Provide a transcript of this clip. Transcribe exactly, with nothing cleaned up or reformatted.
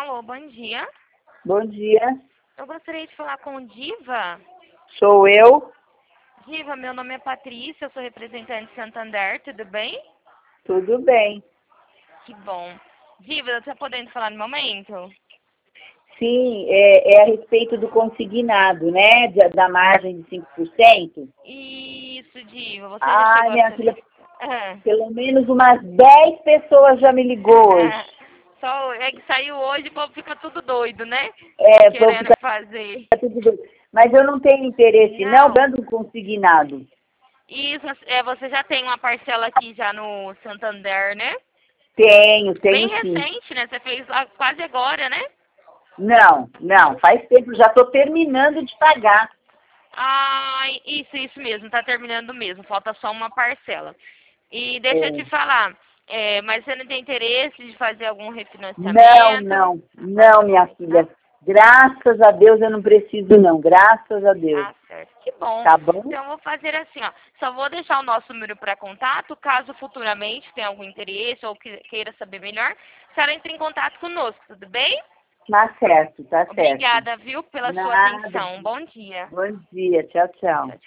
Alô, bom dia. Bom dia, Eu gostaria de falar com o Diva. sou eu. Diva, meu nome é Patrícia, eu sou representante de Santander, tudo bem? Tudo bem. Que bom. Diva, eu estou podendo falar no momento? Sim, é, é a respeito do consignado, né? Da, da margem de cinco por cento. Isso, Diva, você já Ah, chegou a minha filha, solicitar? Ah. pelo menos umas dez pessoas já me ligou hoje. Só é que saiu hoje, o povo fica tudo doido, né? É, vou Querendo ficar fazer. tudo bem. Mas eu não tenho interesse não Não. dando consignado. Isso, é, você já tem uma parcela aqui já no Santander, né? Tenho, Bem tenho sim. recente, né? Você fez lá quase agora, né? Não, não, Não? faz tempo, já estou terminando de pagar. Ah, isso, isso mesmo, tá terminando mesmo, falta só uma parcela. E deixa eu É. te falar, é, mas você não tem interesse de fazer algum Não, refinanciamento? não, Ah, não, no minha momento, filha. não? Graças a Deus eu não preciso não, graças a Deus. Ah, certo. Que bom. Tá bom? Então eu vou fazer assim, ó. Só vou deixar o nosso número para contato, caso futuramente tenha algum interesse ou que- queira saber melhor, a senhora entre em contato conosco, tudo bem? Tá certo, tá certo. Obrigada, viu, pela sua Nada. atenção. Um bom dia. Bom dia, tchau, Tchau, tchau. tchau.